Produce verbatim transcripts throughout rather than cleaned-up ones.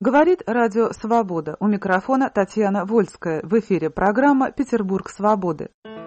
Говорит Радио Свобода. У микрофона Татьяна Вольская. В эфире программа «Петербург свободы».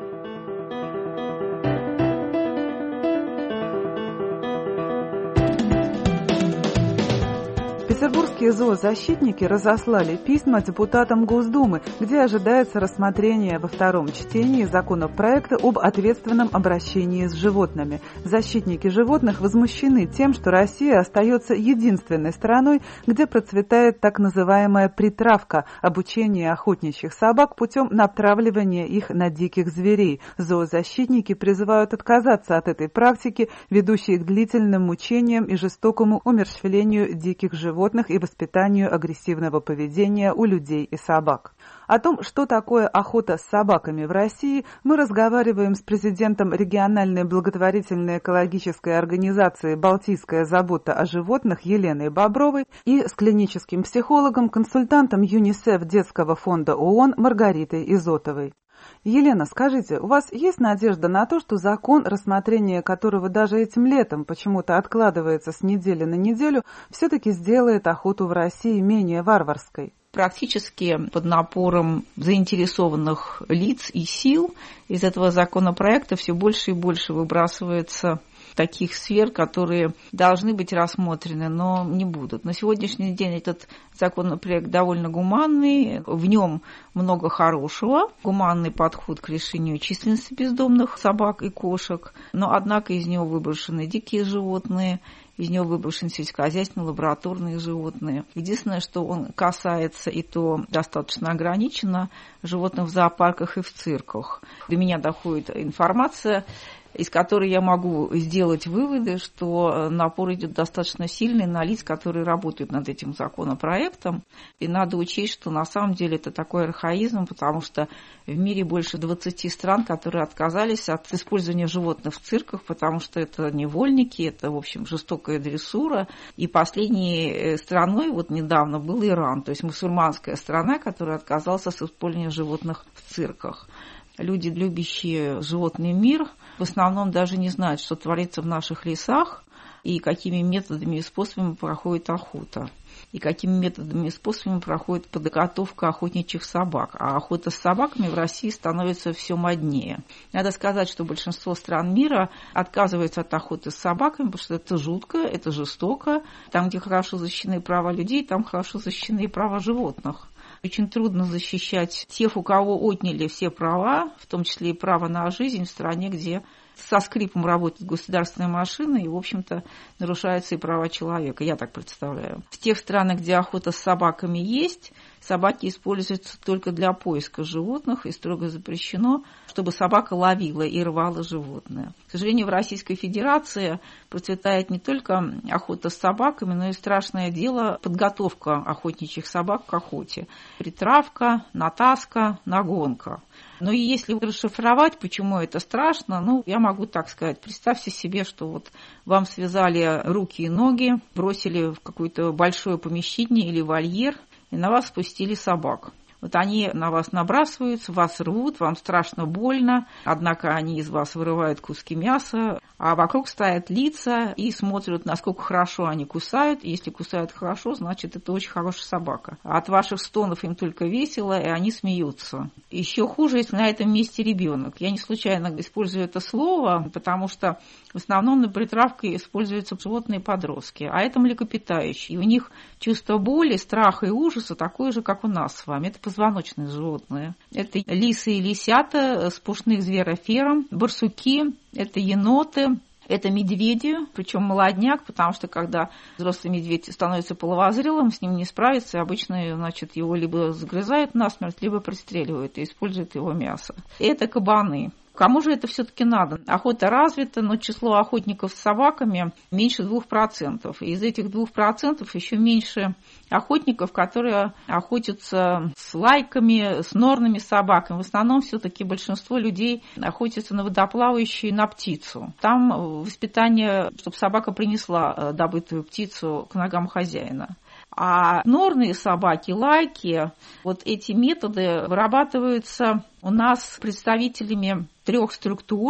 Петербургские зоозащитники разослали письма депутатам Госдумы, где ожидается рассмотрение во втором чтении законопроекта об ответственном обращении с животными. Защитники животных возмущены тем, что Россия остается единственной страной, где процветает так называемая притравка – обучение охотничьих собак путем натравливания их на диких зверей. Зоозащитники призывают отказаться от этой практики, ведущей к длительным мучениям и жестокому умерщвлению диких животных и воспитанию агрессивного поведения у людей и собак. О том, что такое охота с собаками в России, мы разговариваем с президентом региональной благотворительной экологической организации «Балтийская забота о животных» Еленой Бобровой и с клиническим психологом, консультантом ЮНИСЕФ Детского фонда ООН Маргаритой Изотовой. Елена, скажите, у вас есть надежда на то, что закон, рассмотрение которого даже этим летом почему-то откладывается с недели на неделю, все-таки сделает охоту в России менее варварской? Практически под напором заинтересованных лиц и сил из этого законопроекта все больше и больше выбрасывается таких сфер, которые должны быть рассмотрены, но не будут. На сегодняшний день этот законопроект довольно гуманный, в нем много хорошего, гуманный подход к решению численности бездомных собак и кошек, но однако из него выброшены дикие животные, из него выброшены сельскохозяйственные, лабораторные животные. Единственное, что он касается, и то достаточно ограничено, животных в зоопарках и в цирках. До меня доходит информация, из которой я могу сделать выводы, что напор идет достаточно сильный на лиц, которые работают над этим законопроектом. И надо учесть, что на самом деле это такой архаизм, потому что в мире больше двадцати стран, которые отказались от использования животных в цирках, потому что это невольники, это, в общем, жестокая дрессура. И последней страной вот недавно был Иран, то есть мусульманская страна, которая отказалась от использования животных в цирках. Люди, любящие животный мир, в основном даже не знают, что творится в наших лесах и какими методами и способами проходит охота, и какими методами и способами проходит подготовка охотничьих собак. А охота с собаками в России становится все моднее. Надо сказать, что большинство стран мира отказывается от охоты с собаками, потому что это жутко, это жестоко. Там, где хорошо защищены права людей, там хорошо защищены и права животных. Очень трудно защищать тех, у кого отняли все права, в том числе и право на жизнь в стране, где со скрипом работает государственная машина и, в общем-то, нарушаются и права человека. Я так представляю. В тех странах, где охота с собаками есть, собаки используются только для поиска животных, и строго запрещено, чтобы собака ловила и рвала животное. К сожалению, в Российской Федерации процветает не только охота с собаками, но и страшное дело подготовка охотничьих собак к охоте. Притравка, натаска, нагонка. Но и если расшифровать, почему это страшно, ну, я могу так сказать. Представьте себе, что вот вам связали руки и ноги, бросили в какое-то большое помещение или вольер, и на вас спустили собак. Вот они на вас набрасываются, вас рвут, вам страшно больно, однако они из вас вырывают куски мяса, а вокруг стоят лица и смотрят, насколько хорошо они кусают. Если кусают хорошо, значит, это очень хорошая собака. А от ваших стонов им только весело, и они смеются. Еще хуже, если на этом месте ребенок. Я не случайно использую это слово, потому что в основном на притравке используются животные-подростки, а это млекопитающие. И у них чувство боли, страха и ужаса такое же, как у нас с вами. Это позвоночные животные. Это лисы и лисята с пушных звероферм, барсуки, это еноты, это медведи, причем молодняк, потому что когда взрослый медведь становится половозрелым, с ним не справиться, обычно, значит, его либо загрызают насмерть, либо пристреливают и используют его мясо. Это кабаны. Кому же это все-таки надо? Охота развита, но число охотников с собаками меньше двух процентов. И из этих двух процентов еще меньше охотников, которые охотятся с лайками, с норными собаками. В основном все-таки большинство людей охотятся на водоплавающую, на птицу. Там воспитание, чтобы собака принесла добытую птицу к ногам хозяина. А норные собаки, лайки, вот эти методы вырабатываются у нас представителями трех структур.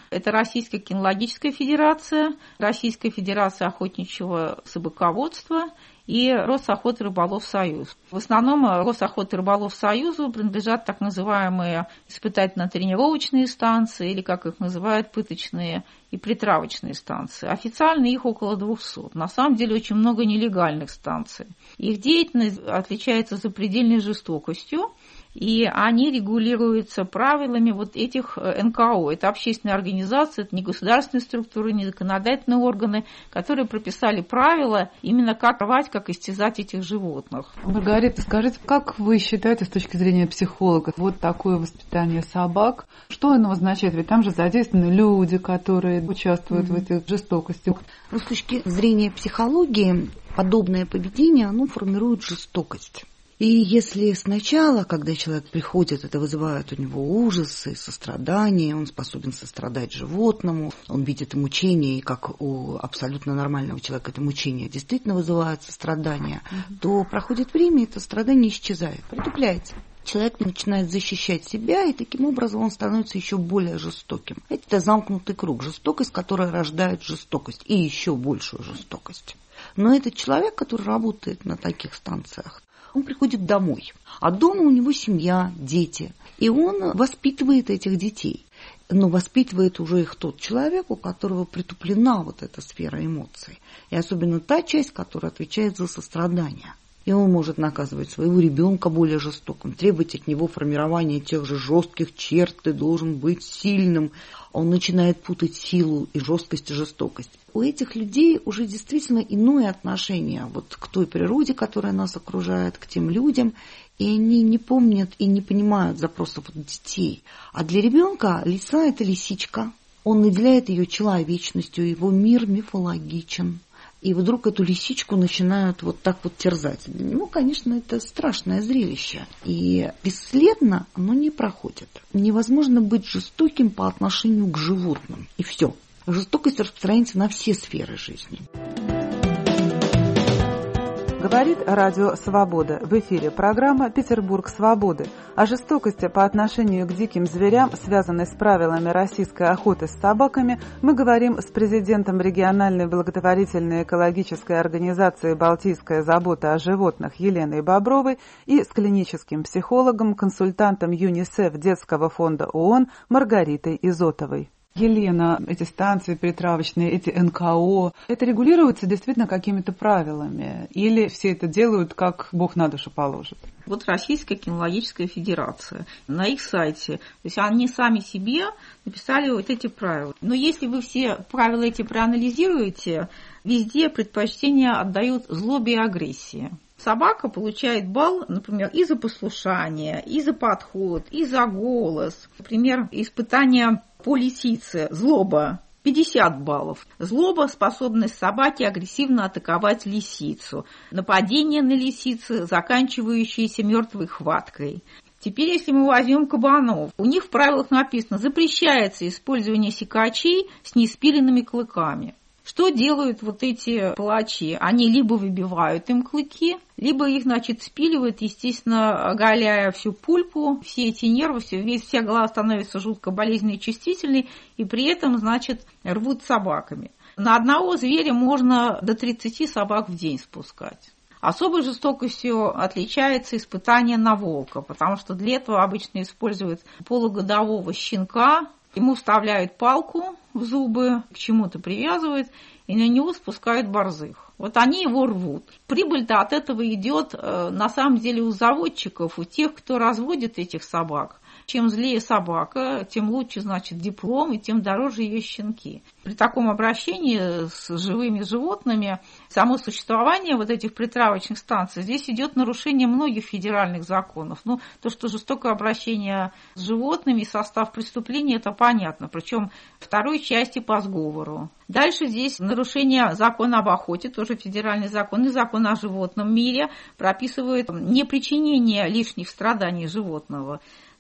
Это Российская кинологическая федерация, Российская федерация охотничьего собаководства и Росохота и рыболов Союз. В основном Росохота и рыболов Союзу принадлежат так называемые испытательно-тренировочные станции, или, как их называют, пыточные и притравочные станции. Официально их около двухсот. На самом деле очень много нелегальных станций. Их деятельность отличается запредельной жестокостью, и они регулируются правилами вот этих эн ка о. Это общественные организации, это не государственные структуры, не законодательные органы, которые прописали правила именно как рвать, как истязать этих животных. Маргарита, скажите, как вы считаете с точки зрения психолога вот такое воспитание собак? Что оно означает? Ведь там же задействованы люди, которые участвуют mm-hmm. в этих жестокостях. Но с точки зрения психологии подобное поведение, оно формирует жестокость. И если сначала, когда человек приходит, это вызывает у него ужас и сострадание, он способен сострадать животному, он видит мучение, и как у абсолютно нормального человека это мучение действительно вызывает сострадание, mm-hmm. то проходит время, и это страдание исчезает, притупляется. Человек начинает защищать себя, и таким образом он становится еще более жестоким. Это замкнутый круг, жестокость, которая рождает жестокость, и еще большую жестокость. Но этот человек, который работает на таких станциях, он приходит домой, а дома у него семья, дети, и он воспитывает этих детей. Но воспитывает уже их тот человек, у которого притуплена вот эта сфера эмоций, и особенно та часть, которая отвечает за сострадание. И он может наказывать своего ребенка более жестоким, требовать от него формирования тех же жестких черт, ты должен быть сильным. Он начинает путать силу и жесткость и жестокость. У этих людей уже действительно иное отношение вот к той природе, которая нас окружает, к тем людям, и они не помнят и не понимают запросов детей. А для ребенка лиса – это лисичка, он наделяет ее человечностью, его мир мифологичен. И вдруг эту лисичку начинают вот так вот терзать. Для него, конечно, это страшное зрелище. И бесследно оно не проходит. Невозможно быть жестоким по отношению к животным. И все. Жестокость распространяется на все сферы жизни. Говорит Радио Свобода. В эфире программа «Петербург свободы». О жестокости по отношению к диким зверям, связанной с правилами российской охоты с собаками, мы говорим с президентом региональной благотворительной экологической организации «Балтийская забота о животных» Еленой Бобровой и с клиническим психологом, консультантом ЮНИСЕФ Детского фонда ООН Маргаритой Изотовой. Елена, эти станции притравочные, эти эн ка о, это регулируется действительно какими-то правилами? Или все это делают, как Бог на душу положит? Вот Российская кинологическая федерация. На их сайте, то есть они сами себе написали вот эти правила. Но если вы все правила эти проанализируете, везде предпочтение отдают злобе и агрессии. Собака получает балл, например, и за послушание, и за подход, и за голос. Например, испытание по лисице, злоба, пятьдесят баллов. Злоба – способность собаки агрессивно атаковать лисицу. Нападение на лисицу, заканчивающееся мертвой хваткой. Теперь, если мы возьмем кабанов, у них в правилах написано, запрещается использование секачей с неспиленными клыками. Что делают вот эти палачи? Они либо выбивают им клыки, либо их, значит, спиливают, естественно, оголяя всю пульпу, все эти нервы, все, весь, вся голова становится жутко болезненной и чувствительной, и при этом, значит, рвут собаками. На одного зверя можно до тридцати собак в день спускать. Особой жестокостью отличается испытание на волка, потому что для этого обычно используют полугодового щенка, ему вставляют палку в зубы, к чему-то привязывают, и на него спускают борзых. Вот они его рвут. Прибыль-то от этого идет на самом деле у заводчиков, у тех, кто разводит этих собак. Чем злее собака, тем лучше, значит, диплом, и тем дороже ее щенки. При таком обращении с живыми животными, само существование вот этих притравочных станций, здесь идет нарушение многих федеральных законов. Ну, то, что жестокое обращение с животными, состав преступления, это понятно. Причем второй части по сговору. Дальше здесь нарушение закона об охоте, тоже федеральный закон, и закон о животном мире прописывает непричинение лишних страданий животного.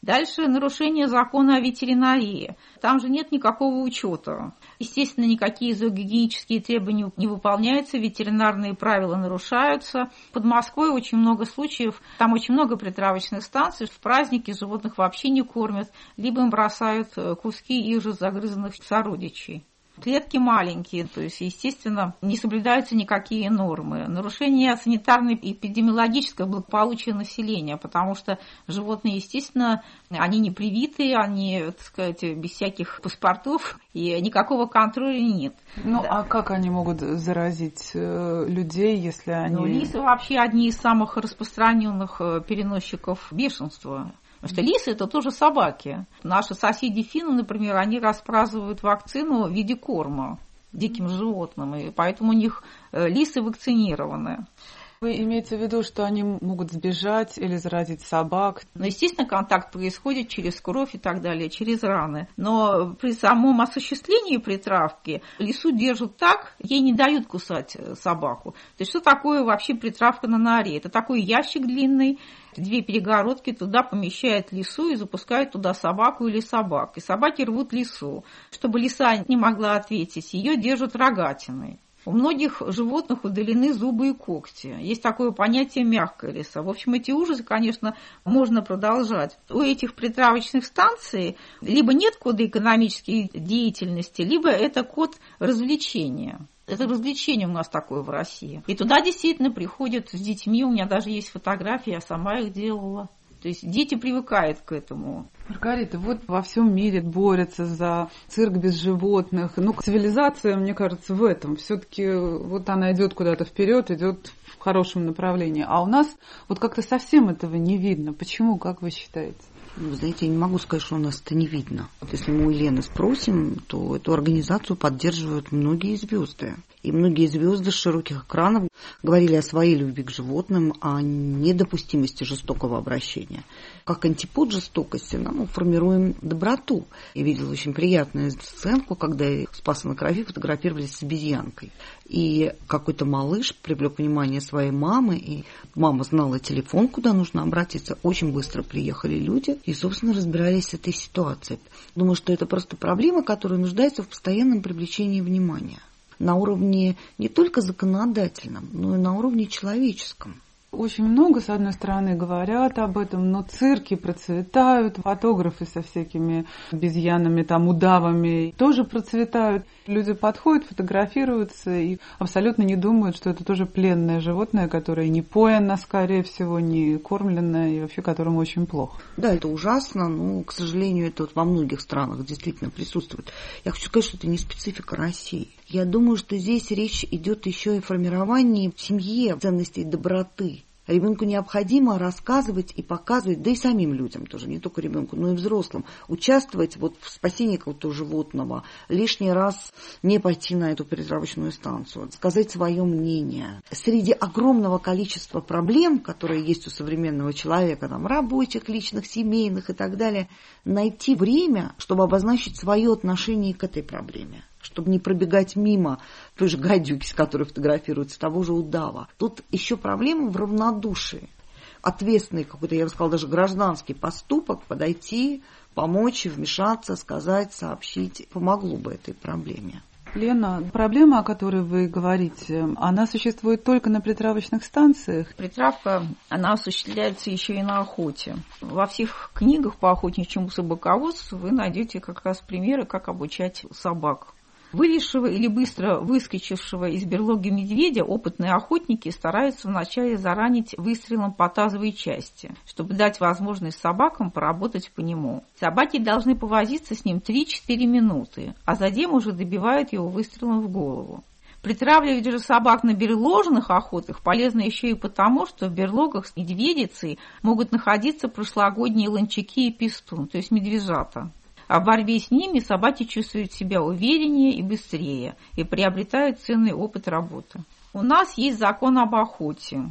Дальше нарушение закона о ветеринарии. Там же нет никакого учета. Естественно, никакие зоогигиенические требования не выполняются, ветеринарные правила нарушаются. Под Москвой очень много случаев, там очень много притравочных станций. В праздники животных вообще не кормят, либо им бросают куски их же загрызанных сородичей. Клетки маленькие, то есть, естественно, не соблюдаются никакие нормы. Нарушение санитарной и эпидемиологического благополучия населения, потому что животные, естественно, они не привитые, они, так сказать, без всяких паспортов, и никакого контроля нет. Ну, да. А как они могут заразить э, людей, если они... Ну, лисы вообще одни из самых распространенных переносчиков бешенства. Потому что лисы – это тоже собаки. Наши соседи финны, например, они распраздновывают вакцину в виде корма диким животным, и поэтому у них лисы вакцинированы. Вы имеете в виду, что они могут сбежать или заразить собак? Ну, естественно, контакт происходит через кровь и так далее, через раны. Но при самом осуществлении притравки лису держат так, ей не дают кусать собаку. То есть что такое вообще притравка на норе? Это такой ящик длинный, две перегородки, туда помещают лису и запускают туда собаку или собак. И собаки рвут лису. Чтобы лиса не могла ответить, ее держат рогатиной. У многих животных удалены зубы и когти. Есть такое понятие мягкая лиса. В общем, эти ужасы, конечно, можно продолжать. У этих притравочных станций либо нет кода экономической деятельности, либо это код развлечения. Это развлечение у нас такое в России. И туда действительно приходят с детьми. У меня даже есть фотографии, я сама их делала. То есть дети привыкают к этому. Маргарита, вот во всем мире борются за цирк без животных. Ну, цивилизация, мне кажется, в этом. Все-таки вот она идет куда-то вперед, идет в хорошем направлении. А у нас вот как-то совсем этого не видно. Почему, как вы считаете? Вы знаете, я не могу сказать, что у нас это не видно. Вот если мы у Елены спросим, то эту организацию поддерживают многие звезды. И многие звезды с широких экранов говорили о своей любви к животным, о недопустимости жестокого обращения. Как антипод жестокости мы формируем доброту. Я видела очень приятную сценку, когда Спаса на Крови фотографировались с обезьянкой. И какой-то малыш привлек внимание своей мамы, и мама знала телефон, куда нужно обратиться. Очень быстро приехали люди и, собственно, разбирались с этой ситуацией. Думаю, что это просто проблема, которая нуждается в постоянном привлечении внимания. На уровне не только законодательном, но и на уровне человеческом. Очень много, с одной стороны, говорят об этом, но цирки процветают, фотографы со всякими обезьянами, там, удавами тоже процветают. Люди подходят, фотографируются и абсолютно не думают, что это тоже пленное животное, которое не поено, скорее всего, не кормлено и вообще которому очень плохо. Да, это ужасно, но, к сожалению, это вот во многих странах действительно присутствует. Я хочу сказать, что это не специфика России. Я думаю, что здесь речь идет еще и о формировании в семье ценностей доброты. Ребенку необходимо рассказывать и показывать, да и самим людям тоже, не только ребенку, но и взрослым, участвовать вот в спасении какого-то животного, лишний раз не пойти на эту перетравочную станцию, сказать свое мнение. Среди огромного количества проблем, которые есть у современного человека, там, рабочих, личных, семейных и так далее, найти время, чтобы обозначить свое отношение к этой проблеме. Чтобы не пробегать мимо той же гадюки, с которой фотографируется, того же удава. Тут еще проблема в равнодушии. Ответственный какой-то, я бы сказала, даже гражданский поступок, подойти, помочь, вмешаться, сказать, сообщить, помогло бы этой проблеме. Лена, проблема, о которой вы говорите, она существует только на притравочных станциях? Притравка, она осуществляется еще и на охоте. Во всех книгах по охотничьему собаководству вы найдете как раз примеры, как обучать собак. Вылезшего или быстро выскочившего из берлоги медведя опытные охотники стараются вначале заранить выстрелом по тазовой части, чтобы дать возможность собакам поработать по нему. Собаки должны повозиться с ним три-четыре минуты, а затем уже добивают его выстрелом в голову. Притравливать же собак на берложных охотах полезно еще и потому, что в берлогах с медведицей могут находиться прошлогодние ланчаки и пистун, то есть медвежата. А в борьбе с ними собаки чувствуют себя увереннее и быстрее и приобретают ценный опыт работы. У нас есть закон об охоте.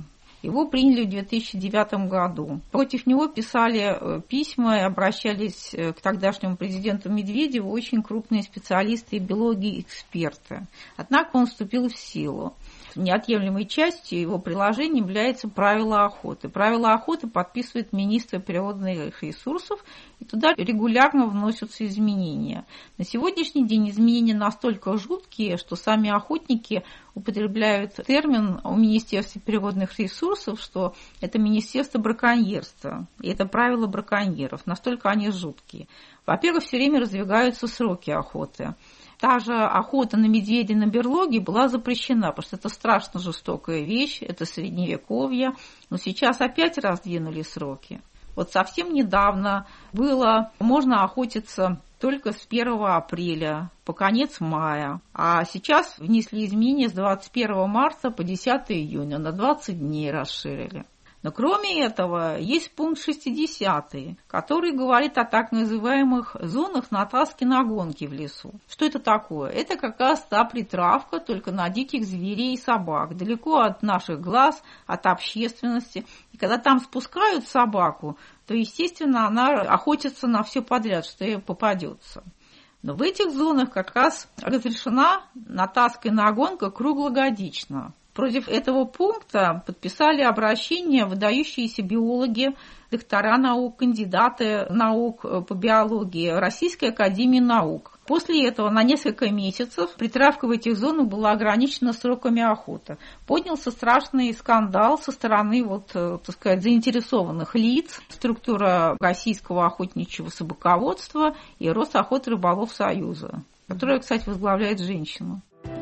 Его приняли в две тысячи девятом году. Против него писали письма и обращались к тогдашнему президенту Медведеву очень крупные специалисты и биологи, эксперты. Однако он вступил в силу. Неотъемлемой частью его приложения является правило охоты. Правила охоты подписывает министр природных ресурсов, и туда регулярно вносятся изменения. На сегодняшний день изменения настолько жуткие, что сами охотники употребляют термин у Министерства природных ресурсов, что это Министерство браконьерства, и это правила браконьеров. Настолько они жуткие. Во-первых, все время раздвигаются сроки охоты. Та же охота на медведя на берлоге была запрещена, потому что это страшно жестокая вещь, это средневековье. Но сейчас опять раздвинули сроки. Вот совсем недавно было, можно охотиться только с первого апреля по конец мая. А сейчас внесли изменения с двадцать первого марта по десятого июня, на двадцать дней расширили. Но кроме этого, есть пункт шестидесятый, который говорит о так называемых зонах натаски на гонки в лесу. Что это такое? Это как раз та притравка только на диких зверей и собак, далеко от наших глаз, от общественности. И когда там спускают собаку, то, естественно, она охотится на все подряд, что ей попадется. Но в этих зонах как раз разрешена натаска и нагонка круглогодично. Против этого пункта подписали обращение выдающиеся биологи, доктора наук, кандидаты наук по биологии Российской академии наук. После этого на несколько месяцев притравка в этих зонах была ограничена сроками охоты. Поднялся страшный скандал со стороны вот, так сказать, заинтересованных лиц, структура Российского охотничьего собаководства и Росохотрыболовсоюза, которая, кстати, возглавляет женщина.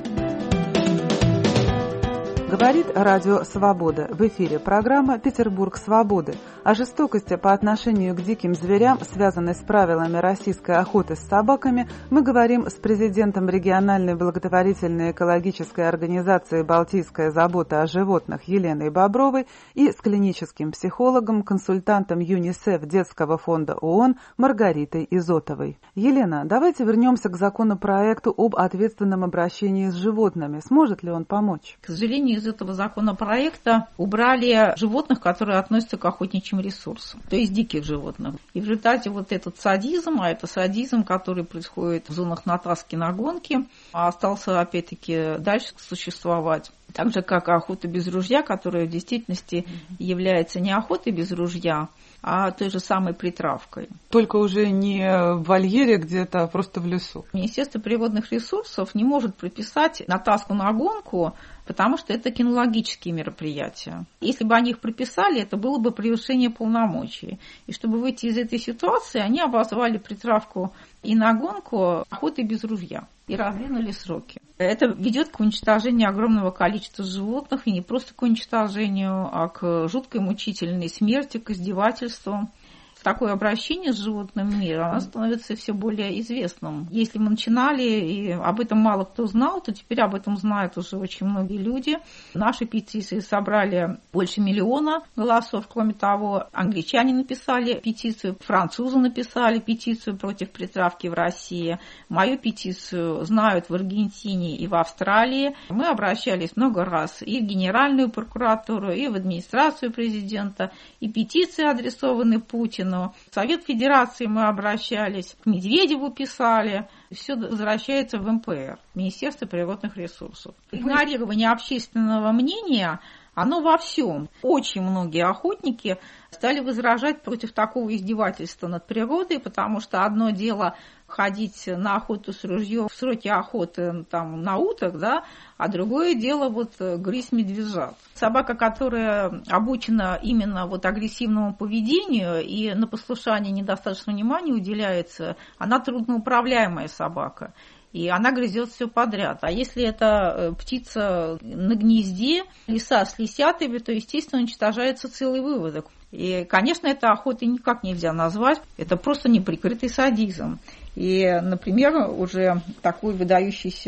Говорит Радио Свобода. В эфире программа «Петербург свободы». О жестокости по отношению к диким зверям, связанной с правилами российской охоты с собаками, мы говорим с президентом региональной благотворительной экологической организации «Балтийская забота о животных» Еленой Бобровой и с клиническим психологом, консультантом ЮНИСЕФ Детского фонда ООН Маргаритой Изотовой. Елена, давайте вернемся к законопроекту об ответственном обращении с животными. Сможет ли он помочь? К сожалению, из этого законопроекта убрали животных, которые относятся к охотничьим ресурсам, то есть диких животных. И в результате вот этот садизм, а это садизм, который происходит в зонах натаски на гонки, остался опять-таки дальше существовать. Так же, как охота без ружья, которая в действительности является не охотой без ружья, а той же самой притравкой. Только уже не в вольере где-то, а просто в лесу. Министерство природных ресурсов не может прописать натаску на гонку, потому что это кинологические мероприятия. Если бы они их прописали, это было бы превышение полномочий. И чтобы выйти из этой ситуации, они обозвали притравку и на гонку охотой без ружья и раздвинули сроки. Это ведет к уничтожению огромного количества животных, и не просто к уничтожению, а к жуткой мучительной смерти, к издевательству. Такое обращение с животным миром, оно становится все более известным. Если мы начинали, и об этом мало кто знал, то теперь об этом знают уже очень многие люди. Наши петиции собрали больше миллиона голосов. Кроме того, англичане написали петицию, французы написали петицию против притравки в России. Мою петицию знают в Аргентине и в Австралии. Мы обращались много раз и в Генеральную прокуратуру, и в администрацию президента, и петиции адресованы Путину. В Совет Федерации мы обращались, к Медведеву писали. Все возвращается в эм пэ эр, Министерство природных ресурсов. Игнорирование общественного мнения, оно во всем. Очень многие охотники стали возражать против такого издевательства над природой, потому что одно дело ходить на охоту с ружьем в сроки охоты там, на уток, да, а другое дело вот грызть медвежат. Собака, которая обучена именно вот агрессивному поведению и на послушание недостаточно внимания уделяется, она трудноуправляемая собака. И она грызет все подряд. А если это птица на гнезде, лиса с лисятами, то, естественно, уничтожается целый выводок. И, конечно, это охотой никак нельзя назвать. Это просто неприкрытый садизм. И, например, уже такой выдающийся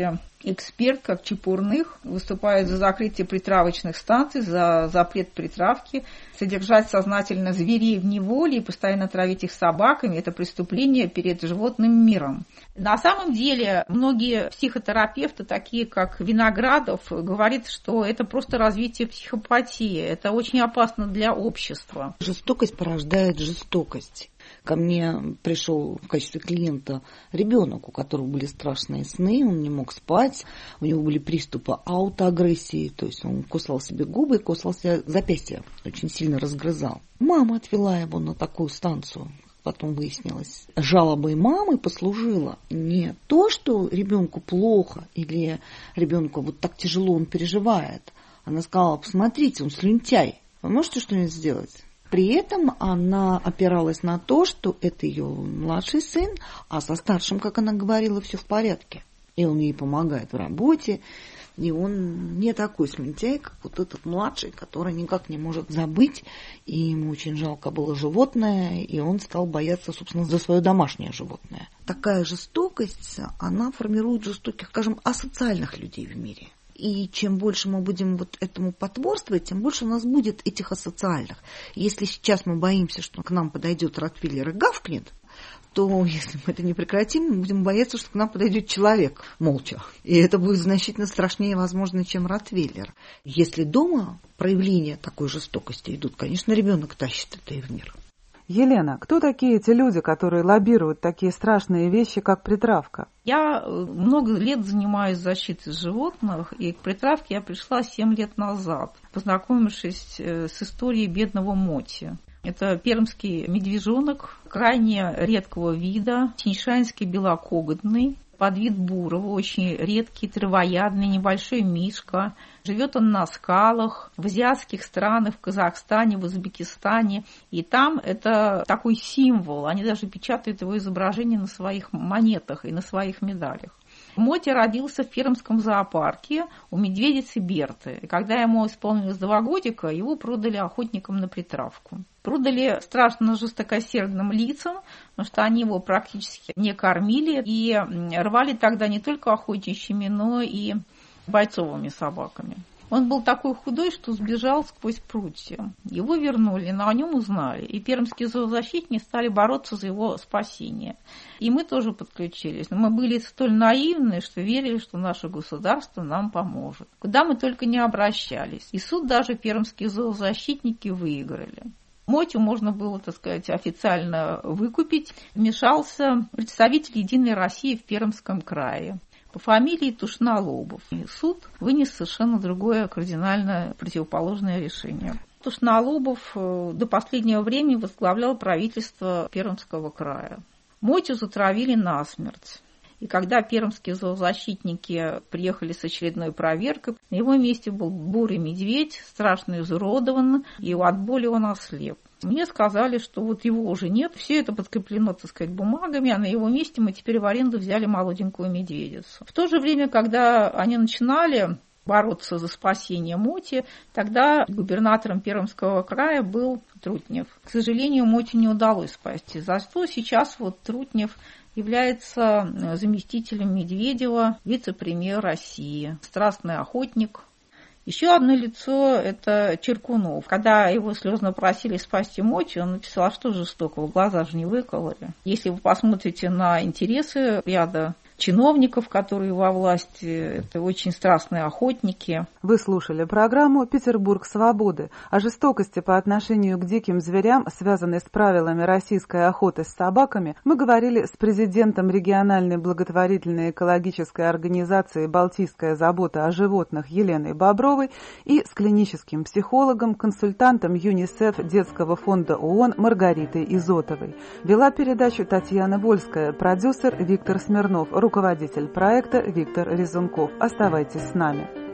эксперт, как Чепурных, выступает за закрытие притравочных станций, за запрет притравки. Содержать сознательно зверей в неволе и постоянно травить их собаками – это преступление перед животным миром. На самом деле, многие психотерапевты, такие как Виноградов, говорят, что это просто развитие психопатии. Это очень опасно для общества. Жестокость порождает жестокость. Ко мне пришел в качестве клиента ребенок, у которого были страшные сны, он не мог спать, у него были приступы аутоагрессии, то есть он кусал себе губы, кусал себе запястья, очень сильно разгрызал. Мама отвела его на такую станцию. Потом выяснилось, жалобой мамы послужило не то, что ребенку плохо или ребенку вот так тяжело он переживает. Она сказала: посмотрите, он слюнтяй, вы можете что-нибудь сделать? При этом она опиралась на то, что это ее младший сын, а со старшим, как она говорила, все в порядке. И он ей помогает в работе, и он не такой слюнтяй, как вот этот младший, который никак не может забыть, и ему очень жалко было животное, и он стал бояться, собственно, за свое домашнее животное. Такая жестокость, она формирует жестоких, скажем, асоциальных людей в мире. И чем больше мы будем вот этому потворствовать, тем больше у нас будет этих асоциальных. Если сейчас мы боимся, что к нам подойдет ротвейлер и гавкнет, то если мы это не прекратим, мы будем бояться, что к нам подойдет человек молча. И это будет значительно страшнее, возможно, чем ротвейлер. Если дома проявления такой жестокости идут, конечно, ребенок тащит это и в мир. Елена, кто такие эти люди, которые лоббируют такие страшные вещи, как притравка? Я много лет занимаюсь защитой животных, и к притравке я пришла семь лет назад, познакомившись с историей бедного Моти. Это пермский медвежонок крайне редкого вида, тиньшанский белокогодный, подвид бурого, очень редкий, травоядный, небольшой мишка. Живет он на скалах, в азиатских странах, в Казахстане, в Узбекистане. И там это такой символ. Они даже печатают его изображение на своих монетах и на своих медалях. Моти родился в пермском зоопарке у медведицы Берты. И когда ему исполнилось два годика, его продали охотникам на притравку. Продали страшно жестокосердным лицам, потому что они его практически не кормили. И рвали тогда не только охотничьими, но и бойцовыми собаками. Он был такой худой, что сбежал сквозь прутья. Его вернули, но о нем узнали. И пермские зоозащитники стали бороться за его спасение. И мы тоже подключились. Но мы были столь наивны, что верили, что наше государство нам поможет. Куда мы только не обращались. И суд даже пермские зоозащитники выиграли. Мотю можно было, так сказать, официально выкупить. Вмешался представитель «Единой России» в Пермском крае по фамилии Тушнолобов. И суд вынес совершенно другое, кардинально противоположное решение. Тушнолобов до последнего времени возглавлял правительство Пермского края. Мотю затравили насмерть. И когда пермские зоозащитники приехали с очередной проверкой, на его месте был бурый медведь, страшно изуродован, и от боли он ослеп. Мне сказали, что вот его уже нет, все это подкреплено, так сказать, бумагами, а на его месте мы теперь в аренду взяли молоденькую медведицу. В то же время, когда они начинали бороться за спасение Моти, тогда губернатором Пермского края был Трутнев. К сожалению, Моти не удалось спасти. Зато сейчас вот Трутнев является заместителем Медведева, вице-премьер России, страстный охотник. Еще одно лицо – это Черкунов. Когда его слезно просили спасти Мотю, он написал: а что жестокого, глаза же не выкололи. Если вы посмотрите на интересы ряда чиновников, которые во власти, это очень страстные охотники. Вы слушали программу «Петербург свободы». О жестокости по отношению к диким зверям, связанной с правилами российской охоты с собаками, мы говорили с президентом региональной благотворительной экологической организации «Балтийская забота о животных» Еленой Бобровой и с клиническим психологом, консультантом ЮНИСЕФ Детского фонда ООН Маргаритой Изотовой. Вела передачу Татьяна Вольская, продюсер Виктор Смирнов, руководитель проекта Виктор Резунков. Оставайтесь с нами.